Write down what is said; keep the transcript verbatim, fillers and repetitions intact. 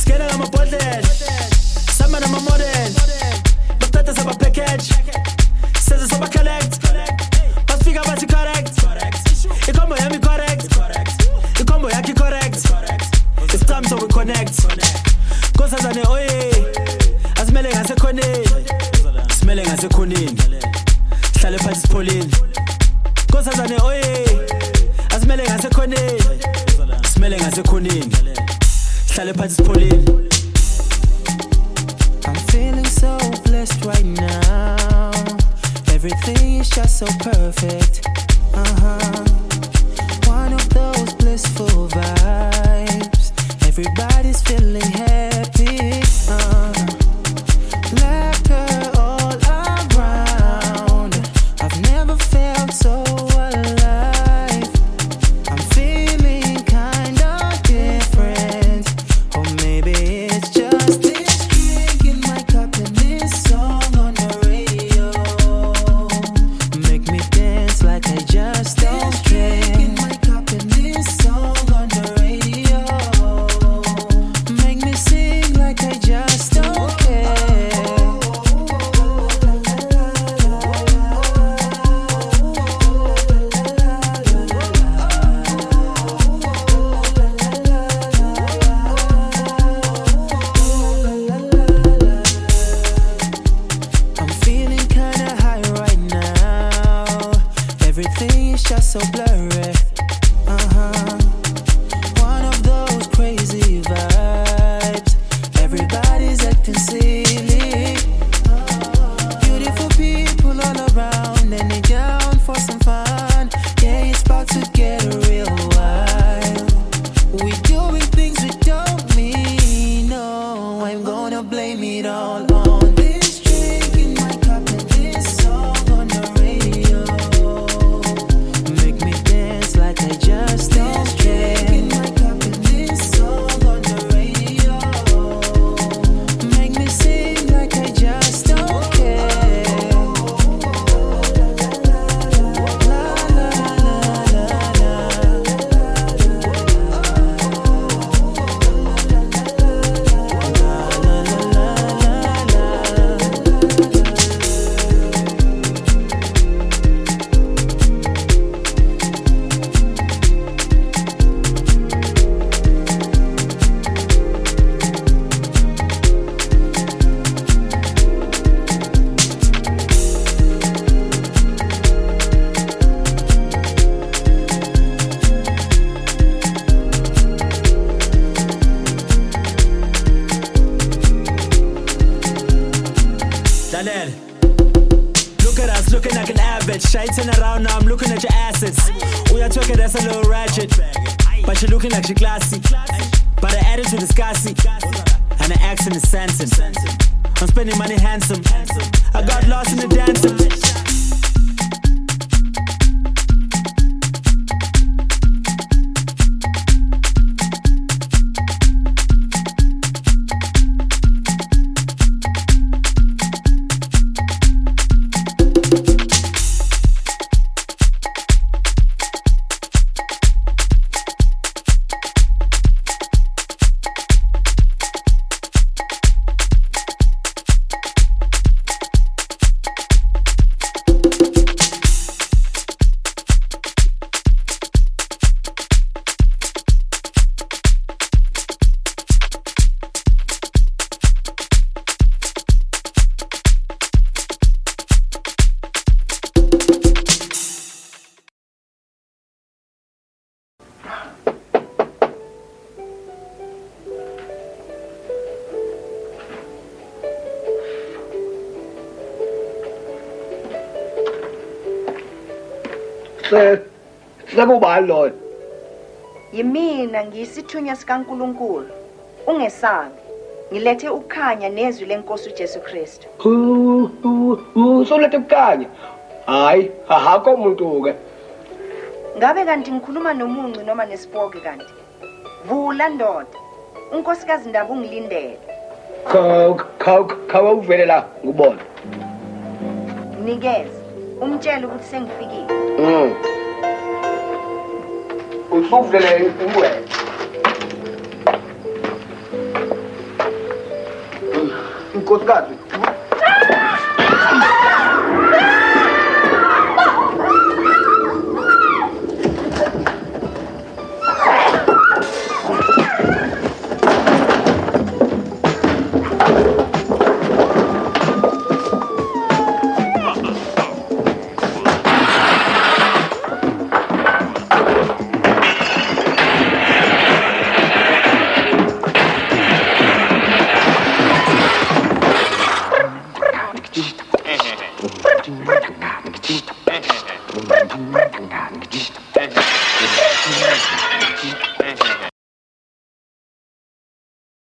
Scaling on my button. Someone on my modern. But that is about package. Says it's about collect. But figure about you correct. You come by me correct. You come by you correct. It's time so we connect. Cause as an oye. As smelling as a conin. Smelling as a conin. Shall I Pauline? Cause as an oye. As smelling as a conin. Smelling as a conin. Shall I Pauline? I'm feeling so blessed right now. Everything is just so perfect. Uh-huh. One of those blissful vibes. Everybody's feeling happy. Uh. Laughter all around. I've never felt so alive. I'm feeling kinda different. Or maybe it's just this drink in my cup and this song on the radio. Make me dance like I just don't care. This drink in my cup and this song on the radio. Make me sing like I just don't care. I'm feeling kinda high right now. Everything is just so blurry. Uh-huh. One of those crazy vibes. Everybody's acting silly. Beautiful people all around and they down for some fun. Yeah, it's about to get real wild. We doing things we don't mean. No, I'm gonna blame it all on this drink in my cup and this song on the radio. Make me dance like I just don't care. In my cup and this song on the radio. Make me sing like I just don't care. La la la la Daniel, look at us looking like an average. Shiting around now, I'm looking at your assets. We are talking that's a little ratchet, but you're looking like she classy. But her attitude is gassy, and her accent is Sanson. I'm spending money handsome. I got lost in the dancing. Se sakubani Lord? Yimina ngiyisithunywa sikaNkuluNkulu. Ungesabi. Ngilethe ukukhanya nezwi lenkosi uJesu Kristu. Usolethe ukukhanya. Hayi, ahakho umuntu ke. Ngabe kanti ngikhuluma nomunci noma nesipoke kanti? Vula ndoda. Unkosikazi Ndaba ungilindele. Kha kha kha uvele la ngibona. Nikeze. Umtshela ukuthi sengifikile. Mm. Usuvele ingwe. nkosikazi. Hehehe